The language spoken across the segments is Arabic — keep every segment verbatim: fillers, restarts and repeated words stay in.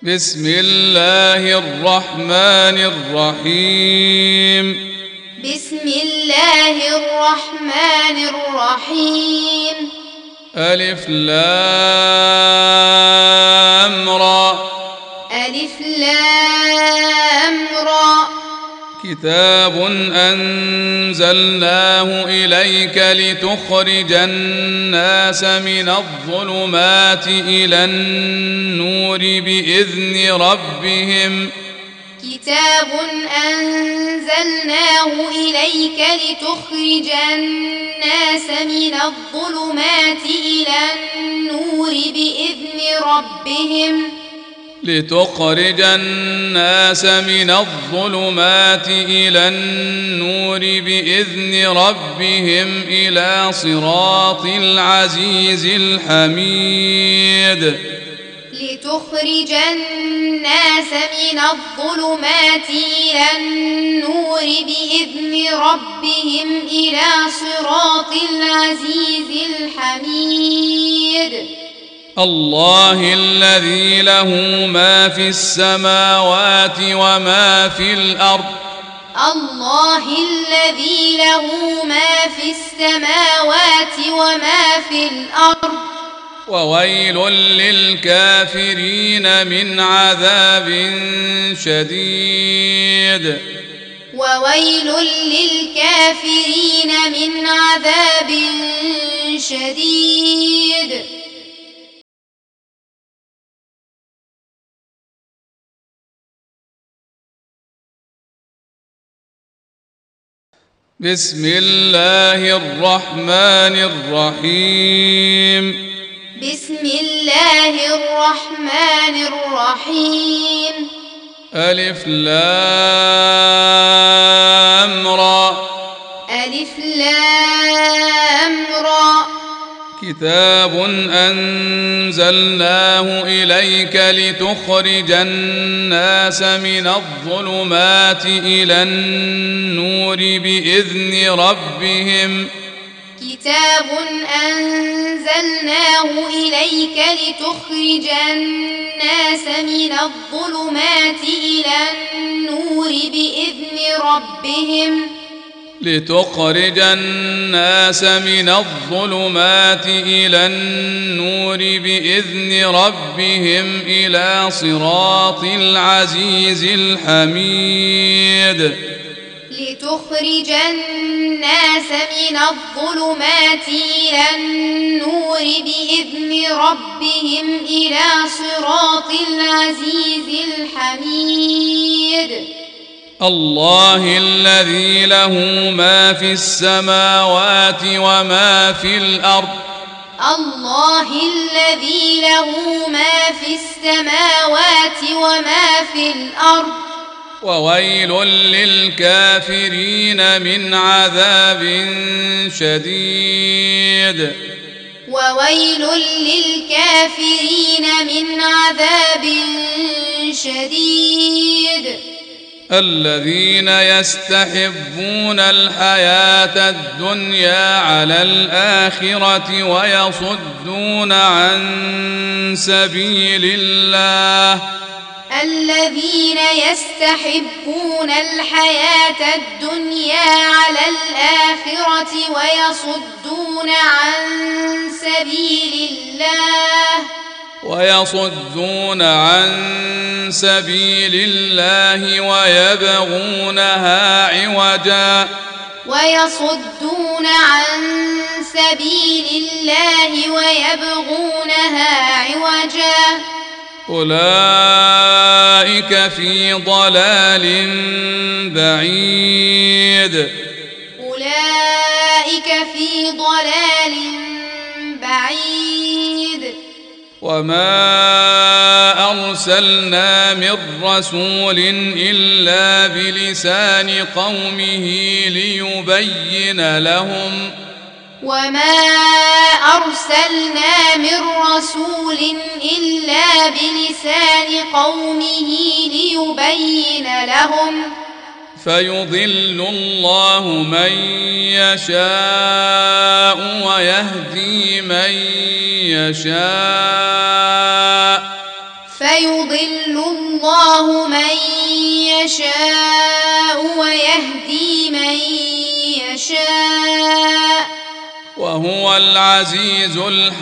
بسم الله الرحمن الرحيم بسم الله الرحمن الرحيم ألف لام را ألف لام را كتاب أنزلناه إليك لتخرج الناس من الظلمات إلى النور بإذن ربهم كتاب أنزلناه إليك لتخرج الناس من الظلمات إلى النور بإذن ربهم لتخرج الناس من الظلمات إلى النور بإذن ربهم إلى صراط العزيز الحميد لتخرج الناس من الظلمات إلى النور بإذن ربهم إلى صراط العزيز الحميد الله الذي له ما في السماوات وما في الأرض الله الذي له ما في السماوات وما في الأرض وويل للكافرين من عذاب شديد وويل للكافرين من عذاب شديد بسم الله الرحمن الرحيم بسم الله الرحمن الرحيم ألف لام را ألف لام را كتاب أنزلناه إليك لتخرج الناس من الظلمات إلى النور بإذن ربهم كتاب أنزلناه إليك لتخرج الناس من الظلمات إلى النور بإذن ربهم لتخرج الناس من الظلمات إلى النور بإذن ربهم إلى صراط العزيز الحميد لتخرج الناس من الظلمات إلى النور بإذن ربهم إلى صراط العزيز الحميد الله الذي له ما في السماوات وما في الأرض الله الذي له ما في السماوات وما في الأرض وويل للكافرين من عذاب شديد وويل للكافرين من عذاب شديد الذين يستحبون الحياة الدنيا على الآخرة ويصدون عن سبيل الله الذين يستحبون الحياة الدنيا على الآخرة ويصدون عن سبيل الله ويصدون عن سبيل الله ويبغونها عوجا ويصدون عن سبيل الله ويبغونها عوجا أولئك في ضلال بعيد أولئك في ضلال بعيد وما أرسلنا من رسول إلا بلسان قومه ليبين لهم وما أرسلنا من رسول إلا بلسان قومه ليبين لهم فيضل الله من يشاء ويهدي من يشاء فيضل الله من يشاء ويهدي من يشاء وهو العزيز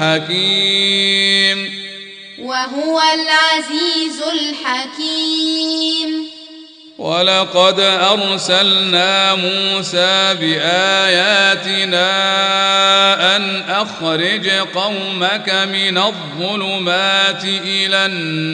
الحكيم وهو العزيز الحكيم ولقد أرسلنا موسى بآياتنا أن أخرج قومك من الظلمات إلى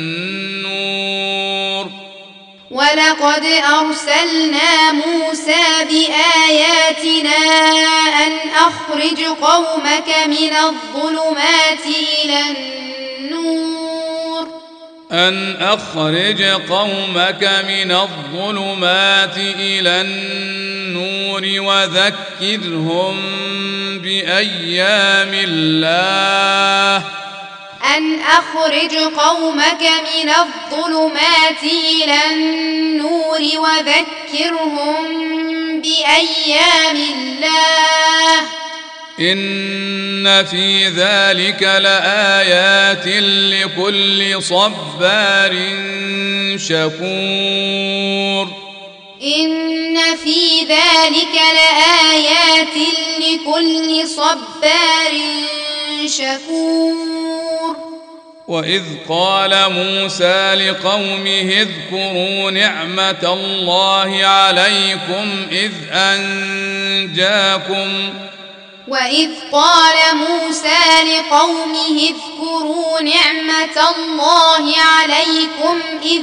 النور ولقد أرسلنا موسى بآياتنا أن أخرج قومك من الظلمات إلى النور أن أخرج قومك من الظلمات إلى النور وذكرهم بأيام الله أن أخرج قومك من الظلمات إلى النور وذكرهم بأيام الله إن في ذلك لآيات لكل صبار شكور إن في ذلك لآيات لكل صبار شكور وإذ قال موسى لقومه اذكروا نعمة الله عليكم إذ أنجاكم وإذ قال موسى لقومه اذكروا نعمة الله عليكم إذ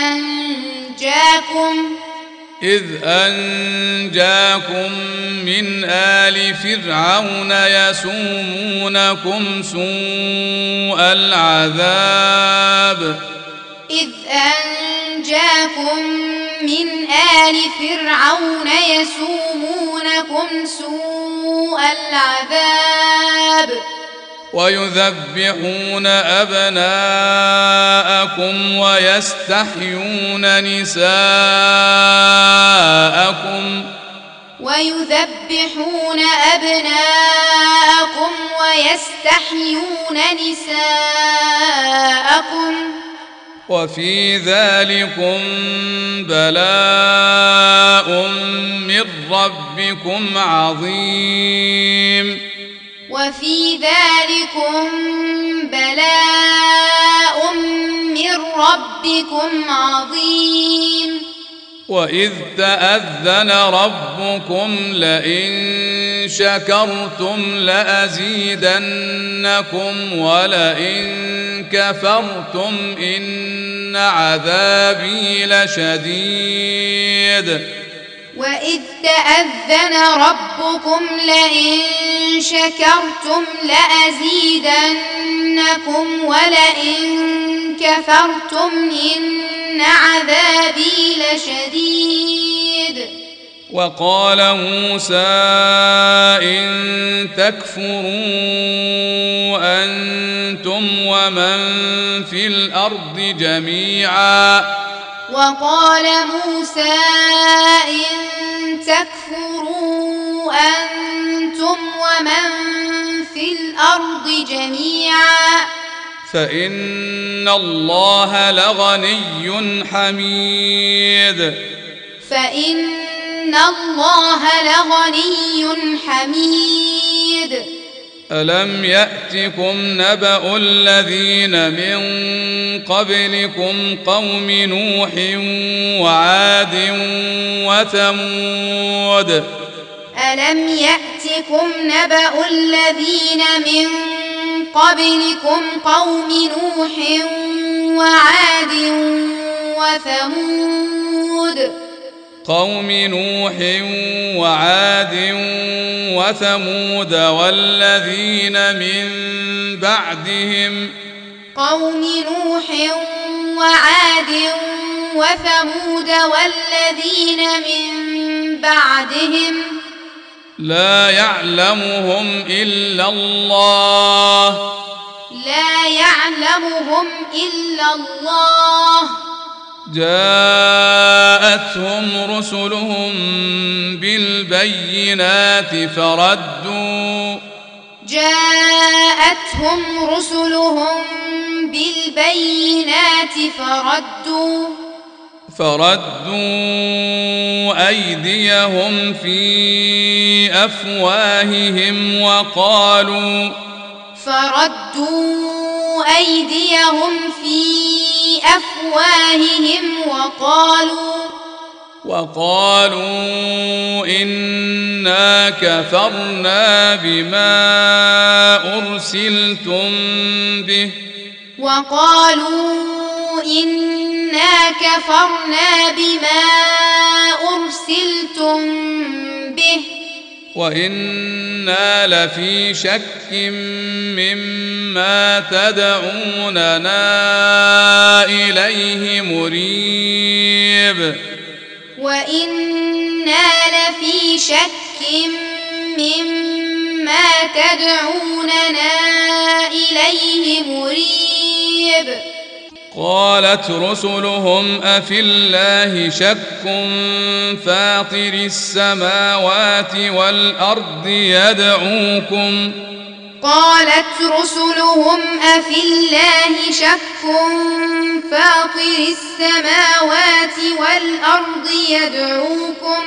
أنجاكم إذ أنجاكم من آل فرعون يسومونكم سوء العذاب إذ أنجاكم من آل فرعون يسومونكم سوء العذاب ويذبحون أبناءكم ويستحيون نساءكم ويذبحون أبناءكم ويستحيون نساءكم وفي ذلكم بلاء من ربكم عظيم وفي ذلكم بلاء من ربكم عظيم وإذ تأذن ربكم لئن شكرتم لأزيدنكم ولئن كفرتم إن عذابي لشديد وإذ تأذن ربكم لئن شكرتم لأزيدنكم ولئن كفرتم إن عذابي لشديد وقال موسى إن تكفروا أنتم ومن في الأرض جميعا وقال موسى إن تكفروا أنتم ومن في الأرض جميعا فإن الله لغني حميد فإن الله لغني حميد ألم يأتكم نبأ الذين من قبلكم قوم نوح وعاد وثمود ألم يأتكم نبأ الذين من قبلكم قوم نوح وعاد وثمود قوم نوح وعاد وثمود والذين من بعدهم قوم نوح وعاد وثمود والذين من بعدهم لا يعلمهم إلا الله لا يعلمهم إلا الله جاءتهم رسلهم بالبينات فردوا جاءتهم رسلهم بالبينات فردوا فردوا أيديهم في أفواههم وقالوا فردوا أيديهم في أفواههم وقالوا وقالوا إنا كفرنا بما أرسلتم به وقالوا إنا كفرنا بما أرسلتم به وإنا لفي شك مما تدعوننا إليه مريب وإنا لفي شك مما تدعوننا إليه مريب قالت رسلهم أفي الله شك فاطر السماوات والأرض يدعوكم قالت رسلهم أفي الله شك فاطر السماوات والأرض يدعوكم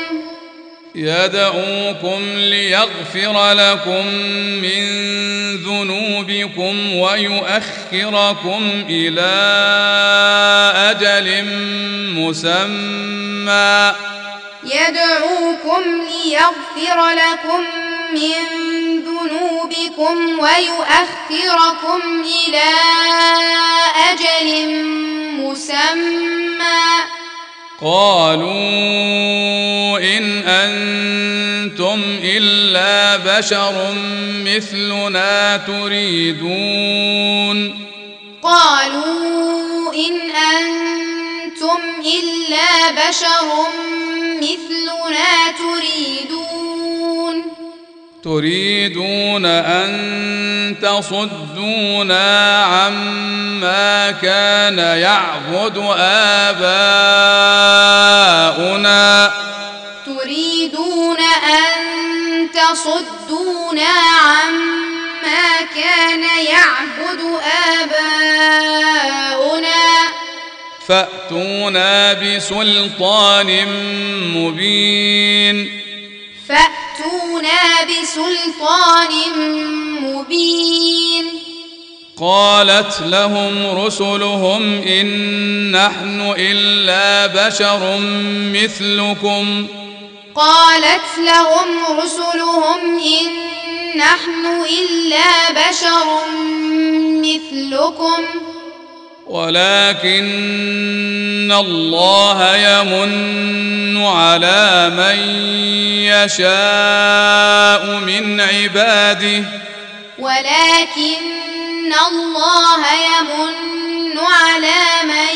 يدعوكم ليغفر لكم من ذنوبكم ويؤخركم إلى أجل مسمى يدعوكم ليغفر لكم من ذنوبكم ويؤخركم إلى أجل مسمى قالوا إن أنتم إلا بشر مثلنا تريدون قالوا إن أنتم إلا بشر مثلنا تريدون تريدون أن تصدونا عما كان يعبد آباؤنا تريدون أن تصدونا عما كان يعبد آباؤنا فأتونا بسلطان مبين فأتونا بسلطان مبين قالت لهم رسلهم إن نحن إلا بشر مثلكم قالت لهم رسلهم إن نحن إلا بشر مثلكم ولكن الله يمن على من يشاء من عباده ولكن الله يمن على من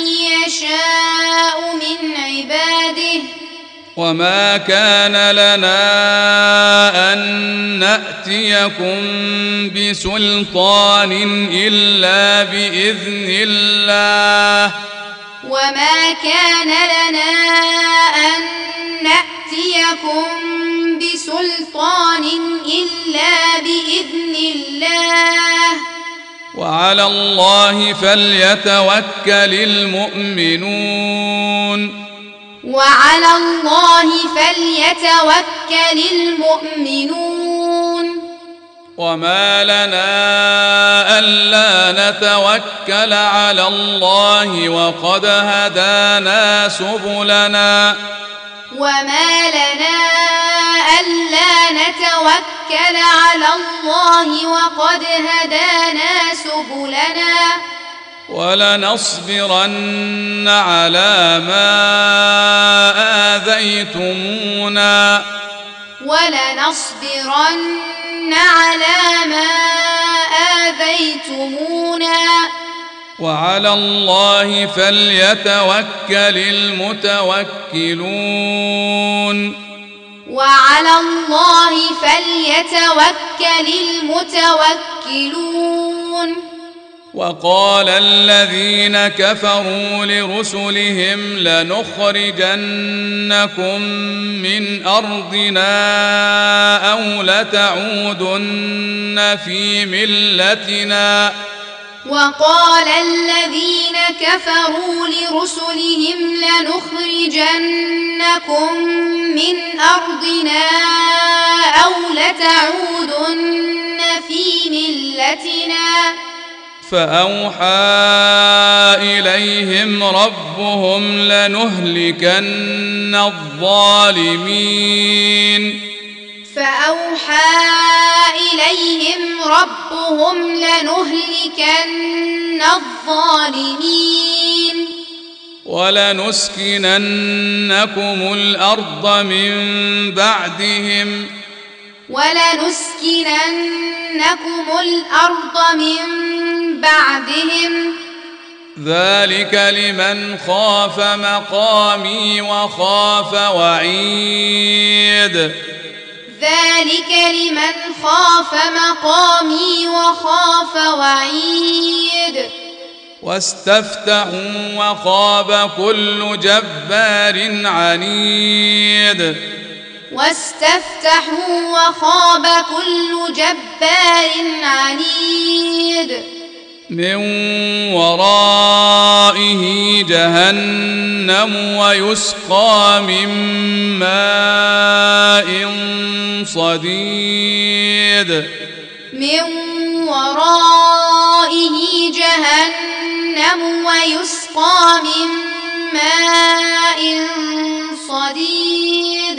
يشاء من عباده وما كان لنا أن نأتيكم بسلطان إلا بإذن الله وما كان لنا أن نأتيكم بسلطان إلا بإذن الله وعلى الله فليتوكل المؤمنون وعلى الله فليتوكل المؤمنون وما لنا ألا نتوكل على الله وقد هدانا سبلنا وما لنا ألا نتوكل على الله وقد هدانا سبلنا ولنصبرن على ما آذيتمونا ولنصبرن على ما آذيتمونا وعلى الله فليتوكل المتوكلون وعلى الله فليتوكل المتوكلون وقال الذين كفروا لرسلهم لنخرجنكم من أرضنا أو لتعودن في ملتنا وقال الذين كفروا لرسلهم لنخرجنكم من أرضنا أو لتعودن في ملتنا فأوحى إليهم ربهم لنهلكن الظالمين فأوحى إليهم ربهم لنهلكن الظالمين ولنسكننكم الأرض من بعدهم ولنسكننكم الأرض من بعدهم ذلك لمن خاف مقامي وخاف وعيد ذلك لمن خاف مقامي وخاف وعيد واستفتحوا وخاب كل جبار عنيد واستفتحوا وخاب كل جبار عنيد من ورائه جهنم ويسقى من ماء صديد من ورائه جهنم ويسقى من ماء صديد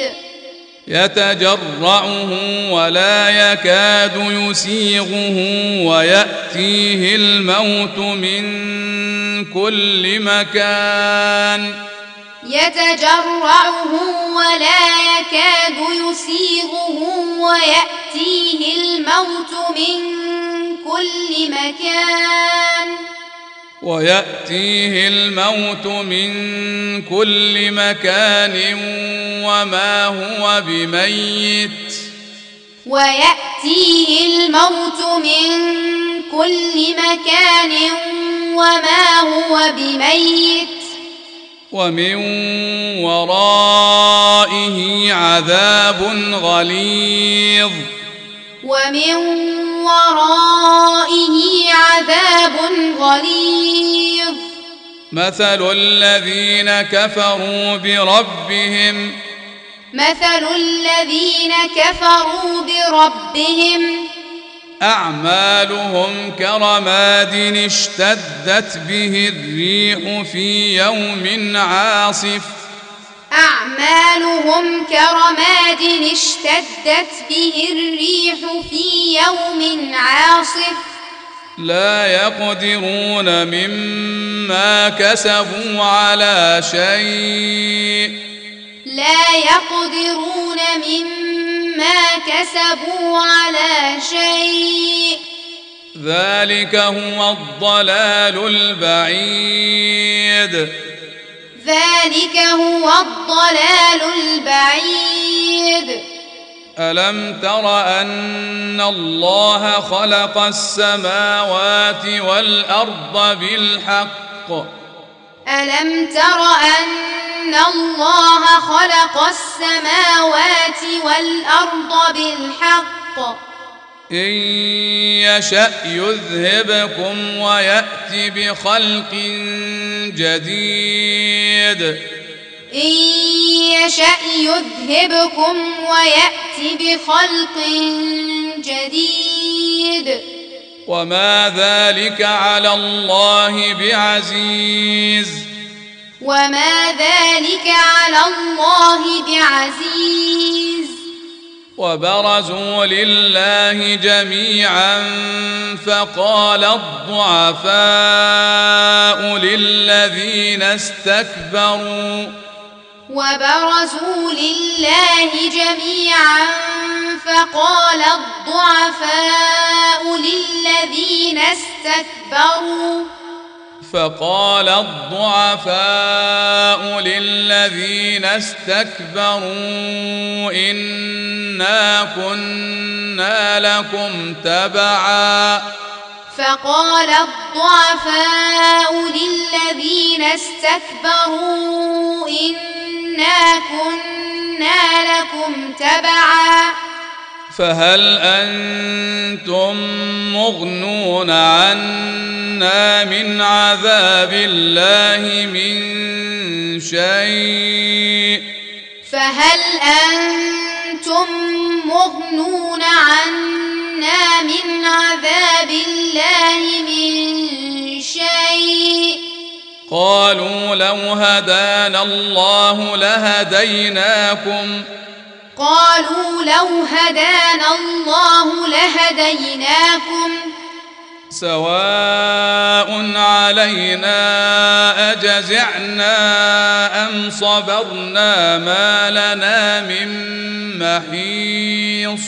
يتجرعه ولا يكاد يسيغه ويأتيه الموت من كل مكان يتجرعه ولا يكاد يسيغه ويأتيه الموت من كل مكان ويأتيه الموت من كل مكان وما هو بميت ويأتيه الموت من كل مكان وما هو بميت ومن ورائه عذاب غليظ ومن ورائه عذاب غليظ مثل الذين كفروا بربهم مثل الذين كفروا بربهم أعمالهم كرماد اشتدت به الريح في يوم عاصف أعمالهم كرماد اشتدت به الريح في يوم عاصف لا يقدرون مما كسبوا على شيء لا يقدرون مما كسبوا على شيء ذلك هو الضلال البعيد ذلك هو الضلال البعيد ألم تر أن الله خلق السماوات والأرض بالحق ألم تر أن الله خلق السماوات والأرض بالحق إن يشأ يذهبكم ويأتي بخلق جديد إن يشأ يذهبكم ويأتي بخلق جديد وما ذلك على الله بعزيز وما ذلك على الله بعزيز وبرزوا لله جميعا فقال الضعفاء للذين استكبروا وبرزوا لله جميعا فقال الضعفاء للذين استكبروا فقال الضعفاء للذين استكبروا إنا كنا لكم تبعا فقال الضعفاء للذين استكبروا إنا كنا لكم تبعا فهل أنتم مغنون عنا من عذاب الله من شيء فهل أنتم مغنون عنا من عذاب الله من شيء قالوا لو هدانا الله لهديناكم قالوا لو هدانا الله لهديناكم سواء علينا أجزعنا أم صبرنا ما لنا من محيص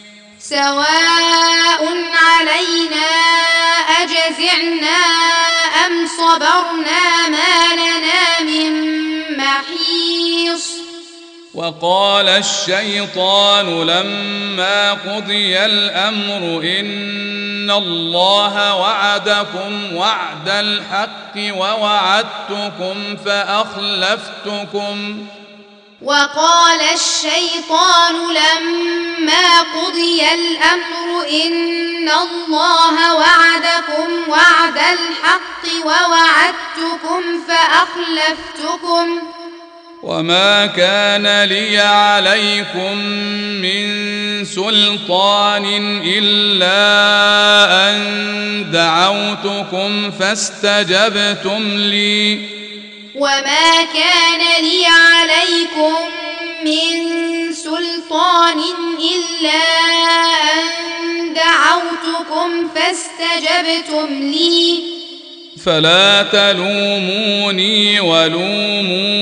سواء علينا أجزعنا أم صبرنا ما لنا من محيص وقال الشيطان لما قضي الأمر إن الله وعدكم وعد الحق ووعدتكم فأخلفتكم وقال الشيطان لما قضي الأمر إن الله وعدكم وعد الحق ووعدتكم فأخلفتكم وما كان لي عليكم من سلطان إلا أن دعوتكم فاستجبتم لي وما كان لي عليكم من سلطان إلا أن دعوتكم فاستجبتم لي فلا تلوموني ولوموا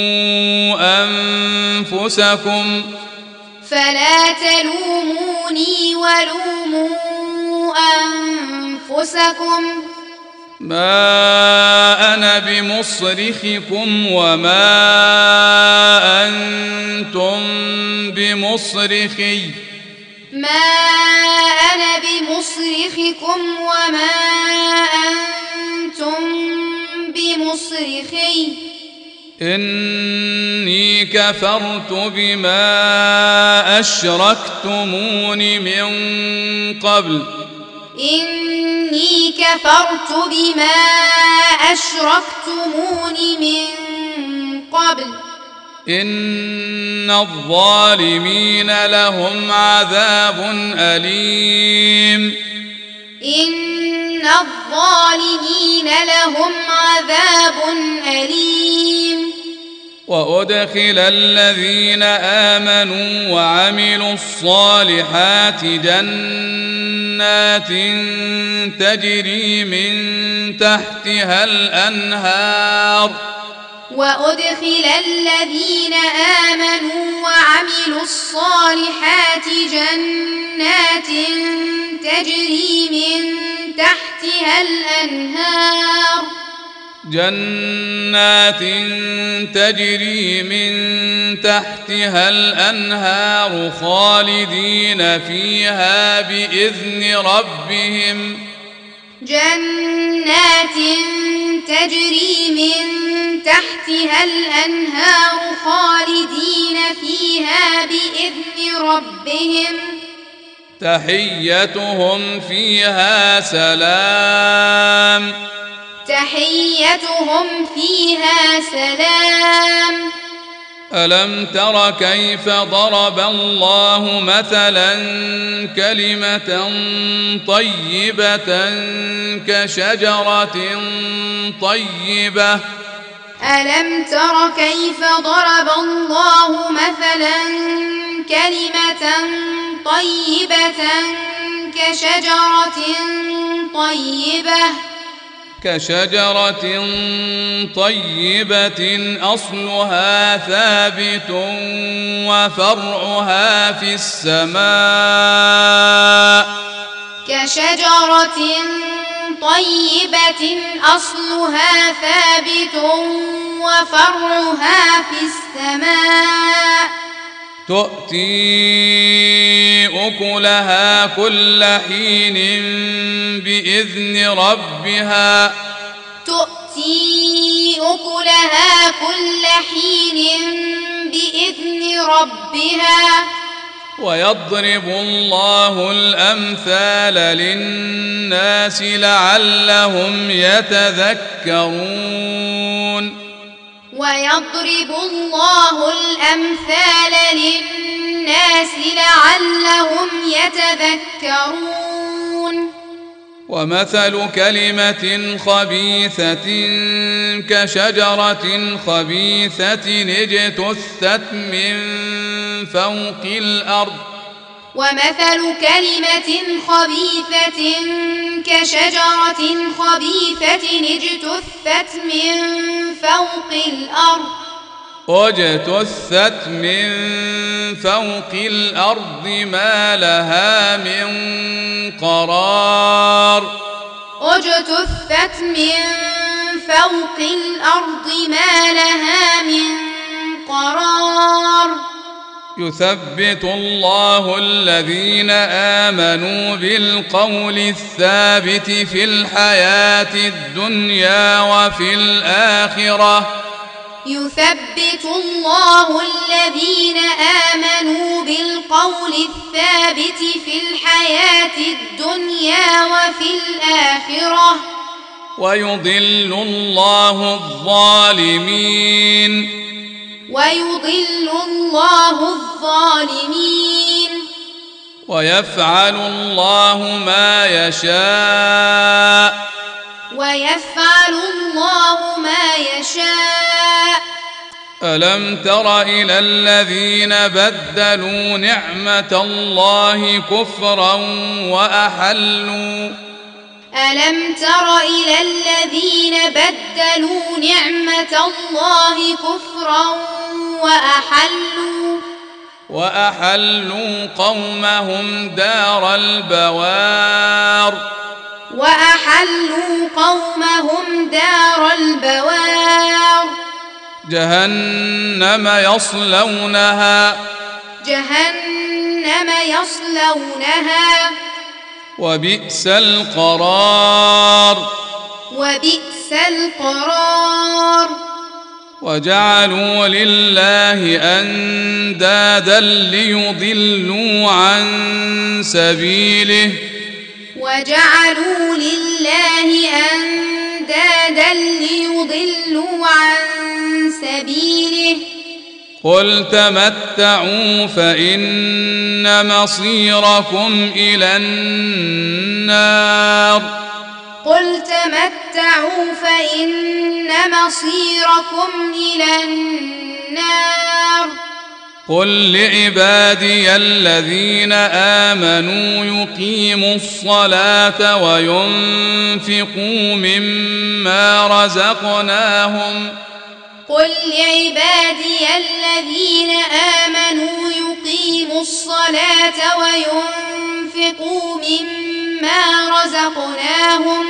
أنفسكم فلا تلوموني ولوموا أنفسكم ما أنا بمصرخكم وما أنتم بمصرخي ما أنا بمصرخكم وما أنتم بمصرخي إني كفرت بما أشركتمون من قبل إني كفرت بما أشركتمون من قبل إن الظالمين لهم عذاب أليم إن الظالمين لهم عذاب أليم وأدخل الذين آمنوا وعملوا الصالحات جنات تجري من تحتها الأنهار وأدخل الذين آمنوا وعملوا الصالحات جنات تجري من تحتها الأنهار جنات تجري من تحتها الأنهار خالدين فيها بإذن ربهم جنات تجري من تحتها الأنهار خالدين فيها بإذن ربهم تحيتهم فيها سلام تحيتهم فيها سلام ألم تر كيف ضرب الله مثلا كلمة طيبة كشجرة طيبة ألم تر كيف ضرب الله مثلا كلمة طيبة كشجرة طيبة كشجرة طيبة أصلها ثابت وفرعها في السماء كشجرة طيبة أصلها ثابت وفرعها في السماء تؤتي أكلها كل حين بإذن ربها تؤتي أكلها كل حين بإذن ربها ويضرب الله الأمثال للناس لعلهم يتذكرون ويضرب الله الأمثال للناس لعلهم يتذكرون ومثل كلمة خبيثة كشجرة خبيثة اجتثت من فوق الأرض ومثل كلمة خبيثة كشجرة خبيثة اجتثت من فوق الأرض واجتثت من فوق الأرض ما لها من قرار اجتثت من فوق الأرض ما لها من قرار يثبت الله الذين آمنوا بالقول الثابت في الحياة الدنيا وفي الآخرة يثبت الله الذين آمنوا بالقول الثابت في الحياة الدنيا وفي الآخرة ويضل الله الظالمين ويضل الله الظالمين ويفعل الله ما يشاء ويفعل الله ما يشاء ألم تر إلى الذين بدلوا نعمة الله كفرا وأحلوا ألم تر إلى الذين بدلوا نعمة الله كفرا وأحلوا وأحلوا قومهم دار البوار وأحلوا قومهم دار البوار جهنم يصلونها جهنم يصلونها وبئس القرار وبئس القرار وجعلوا لله أندادا ليضلوا عن سبيله وجعلوا لله أندادا ليضلوا عن سبيله قل تمتعوا فإن مصيركم إلى النار قل تمتعوا فإن مصيركم إلى النار قل لعبادي الذين آمنوا يقيموا الصلاة وينفقوا مما رزقناهم قل لعبادي الذين آمنوا يقيموا الصلاة وينفقوا مما رزقناهم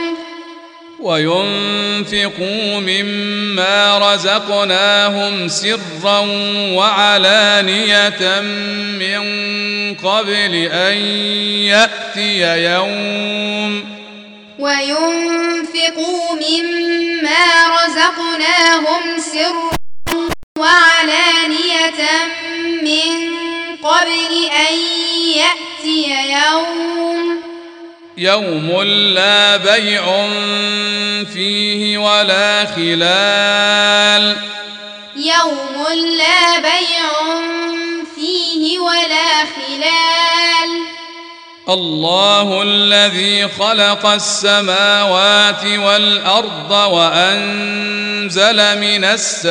وينفقوا مما رزقناهم سرا وعلانية من قبل أن يأتي يوم وينفقوا مما رزقناهم سرا وعلانية من قبل أن يأتي يوم يوم لا بيع فيه ولا خلال يوم لا بيع فيه ولا خلال الله الذي خلق السماوات والأرض وأنزل من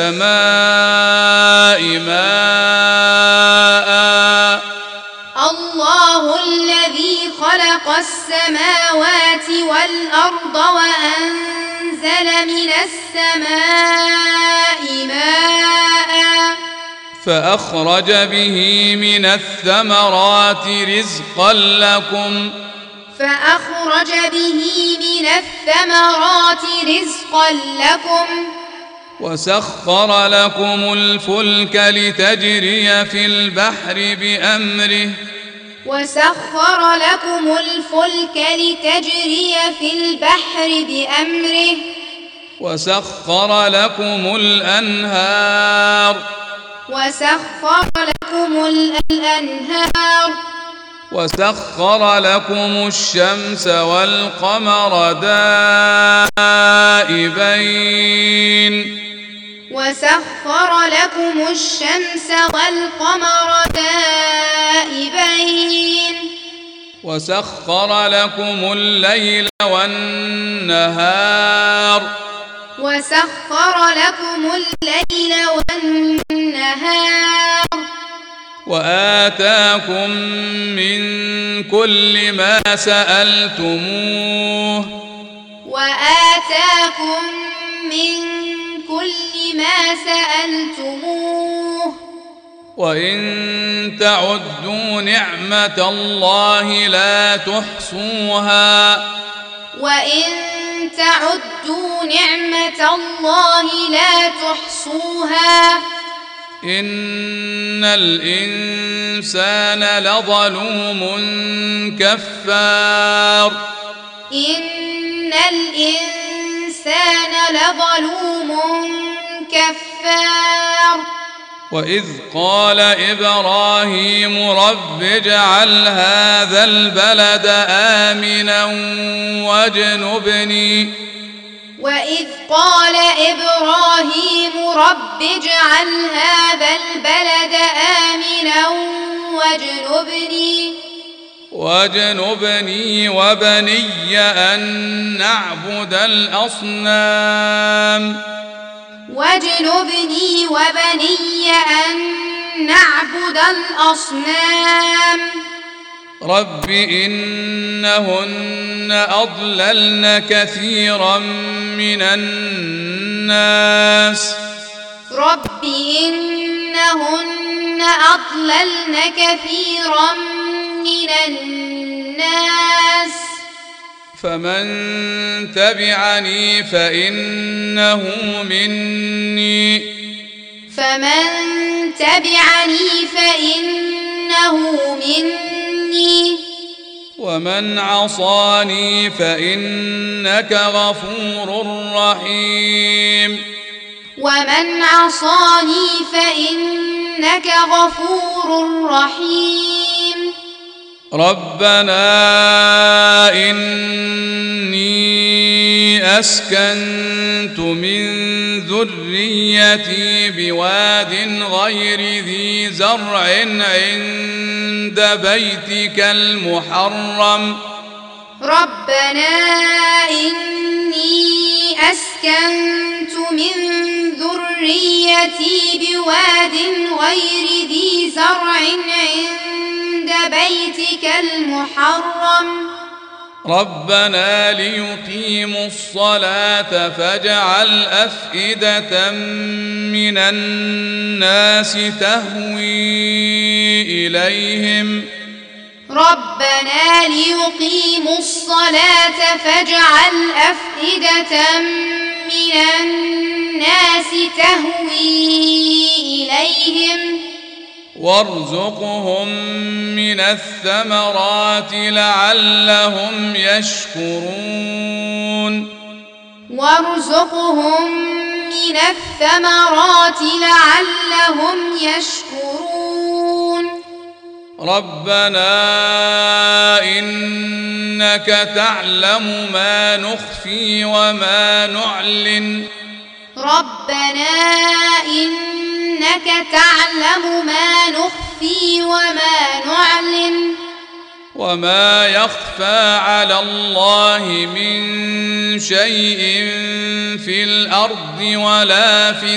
السماء ماء الله الذي خلق السماوات والأرض وأنزل من السماء ماء فأخرج به من الثمرات رزقا لكم فأخرج به من الثمرات رزقا لكم وسخر لكم الفلك لتجري في البحر بأمره وسخر لكم الفلك لتجري في البحر بأمره وسخر لكم الأنهار وسخر لكم الأنهار وسخر لكم الشمس والقمر دائبين وسخر لكم الشمس والقمر دائبين وسخر لكم الليل والنهار وسخر لكم الليل والنهار وآتاكم من كل ما سألتموه وآتاكم من كل ما سألتموه وإن تعدوا نعمة الله لا تحصوها وإن تعدوا نعمة الله لا تحصوها إن الإنسان لظلوم كفار إن الإنسان لظلوم كفار وإذ قال إبراهيم رب اجعل هذا البلد آمنا واجنبني وإذ قال إبراهيم رب اجعل هذا البلد آمنا واجنبني واجنبني وبني أن نعبد الأصنام واجنبني وبني أن نعبد الأصنام رب إنهن أضللن كثيرا من الناس رب إنهن أضللن كثيرا من الناس فمن تبعني فإنه مني فمن تبعني فإنه مني ومن عصاني فإنك غفور رحيم ومن عصاني فإنك غفور رحيم ربنا إني أسكنت من ذريتي بواد غير ذي زرع عند بيتك المحرم ربنا إني أسكنت من ذريتي بواد غير ذي زرع عند بيتك المحرم ربنا ليقيموا الصلاة فاجعل أفئدة من الناس تهوي إليهم ربنا ليقيموا الصلاة فاجعل أفئدة من الناس تهوي إليهم وارزقهم من الثمرات لعلهم يشكرون وارزقهم من الثمرات لعلهم يشكرون ربنا إنك تعلم ما نخفي وما نعلن ربنا إنك تعلم ما نخفي وما نعلن وما يخفى على الله من شيء في الأرض ولا في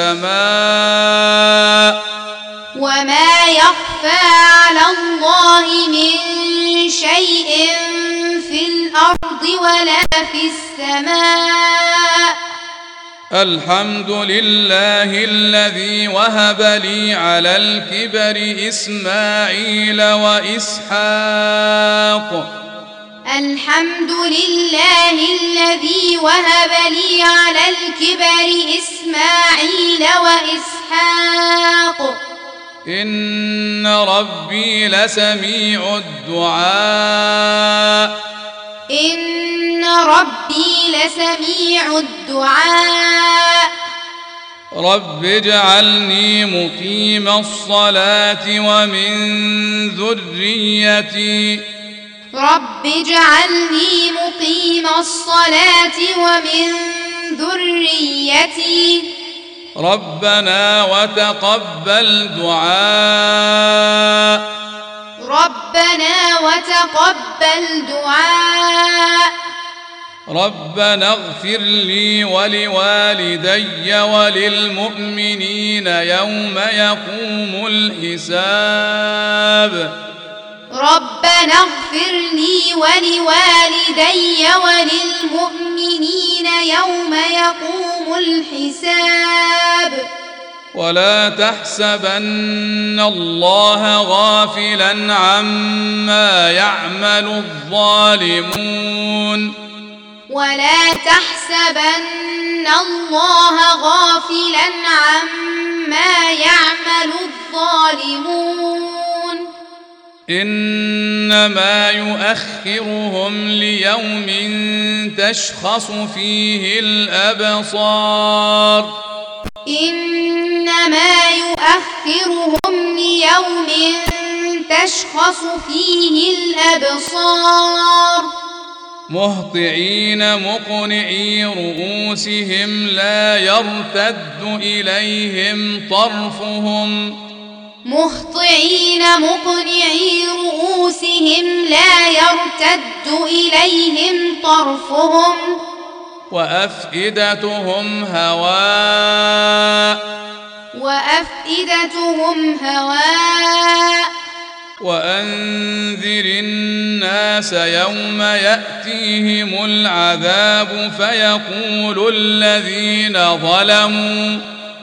السماء وما يخفى على الله من شيء في الأرض ولا في السماء الحمد لله الذي وهب لي على الكبر إسماعيل وإسحاق الحمد لله الذي وهب لي على الكبر إسماعيل وإسحاق إن ربي لسميع الدعاء إن ربي لسميع الدعاء رب اجعلني مقيم الصلاة ومن ذريتي رب اجعلني مقيم الصلاة ومن ذريتي ربنا وتقبل دعاء ربنا وتقبل دعاء ربنا اغفر لي ولوالدي وللمؤمنين يوم يقوم الحساب ربنا اغفر لي ولوالدي وللمؤمنين يوم يقوم الحساب ولا تحسبن الله غافلا عما يعمل الظالمون ولا تحسبن الله غافلا عما يعمل الظالمون إنما يؤخرهم ليوم تشخص فيه الأبصار إنما يؤخرهم ليوم تشخص فيه الأبصار مهطعين مقنعي رؤوسهم لا يرتد إليهم طرفهم مهطعين مقنعي رؤوسهم لا يرتد إليهم طرفهم وأفئدتهم هواء وأفئدتهم هواء وأنذر الناس يوم يأتيهم العذاب فيقول الذين ظلموا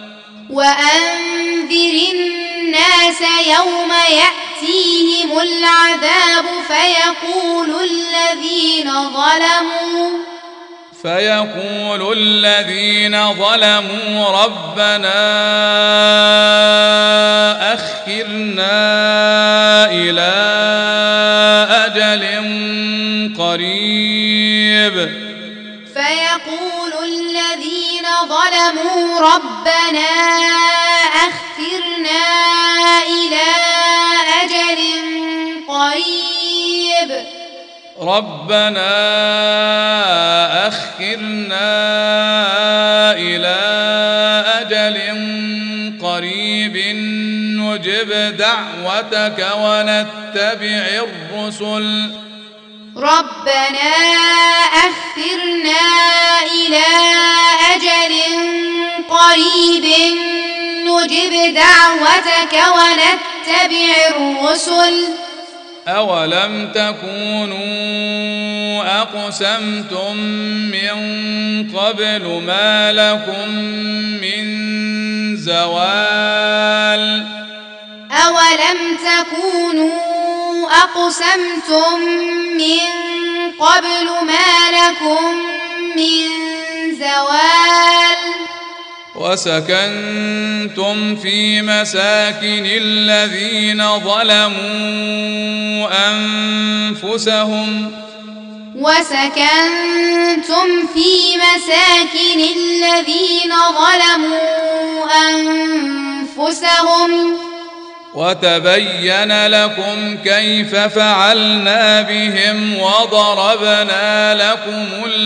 وأنذر الناس يوم يأتيهم العذاب فيقول الذين ظلموا فيقول الذين ظلموا ربنا أخرنا إلى أجل قريب فيقول الذين ظلموا ربنا أخرنا إلى أجل قريب ربنا أخرنا إلى أجل قريب نجب دعوتك ونتبع الرسل ربنا أخرنا إلى أجل قريب نجب دعوتك ونتبع الرسل أولم تكونوا أقسمتم من قبل ما لكم من زوال أولم تكونوا أقسمتم من قبل ما لكم من زوال وسكنتم في مساكن الذين ظلموا أنفسهم وسكنتم في مساكن الذين ظلموا أنفسهم وتبين لكم كيف فعلنا بهم وضربنا لكم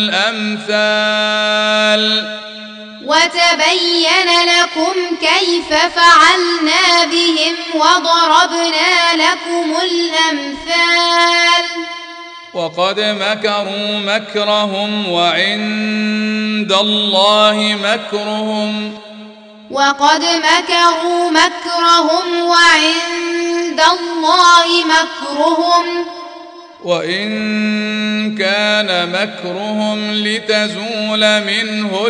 الأمثال وتبين لكم كيف فعلنا بهم وضربنا لكم الأمثال وقد مكروا مكرهم وعند الله مكرهم وقد مكروا مكرهم وعند الله مكرهم وإن كان مكرهم لتزول منه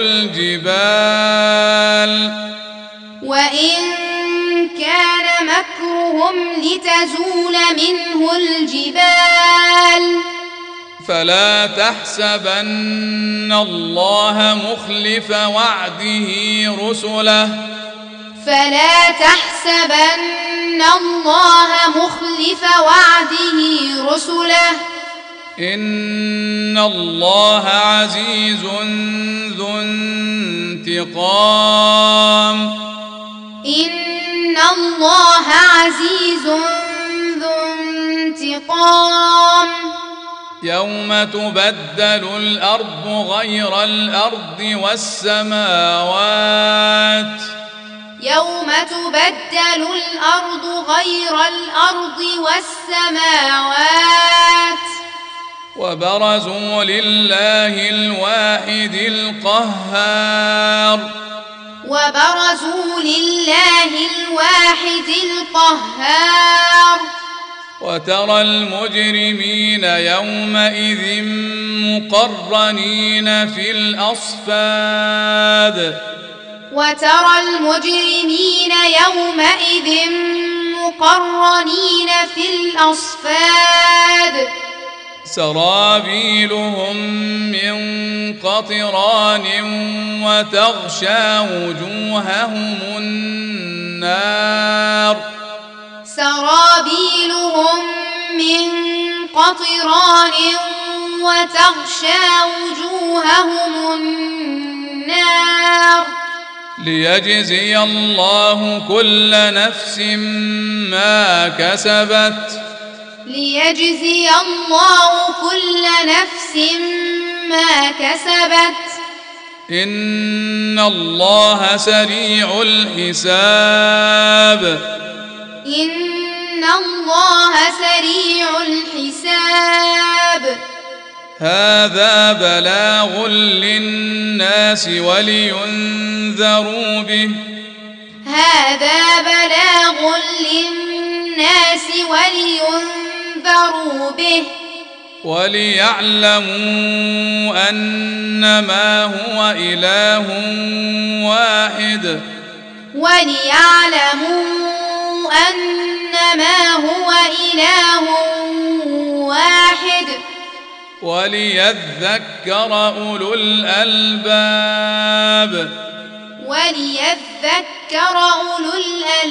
الجبال وإن كان مكرهم لتزول منه الجبال فلا تحسبن الله مخلف وعده رسله فلا تحسبن الله مخلف وعده رسله إن الله عزيز ذو انتقام إن الله عزيز ذو انتقام يوم تبدل الأرض غير الأرض والسماوات يوم تبدل الأرض غير الأرض والسماوات وبرزوا لله الواحد القهار وبرزوا لله الواحد القهار وترى المجرمين يومئذ مقرنين في الأصفاد وترى المجرمين يومئذ مقرنين في الأصفاد سرابيلهم من قطران وتغشى وجوههم النار سرابيلهم من قطران وتغشى وجوههم النار ليجزي الله كل نفس ما كسبت ليجزي الله كل نفس ما كسبت إن الله سريع الحساب إن الله سريع الحساب هذا بلاغ للناس ولينذروا به هذا بلاغ للناس ولينذروا به وليعلموا أنما هو إله واحد وليعلموا أنما هو إله واحد وليذكر أولو الألباب وليذكر أولو الألباب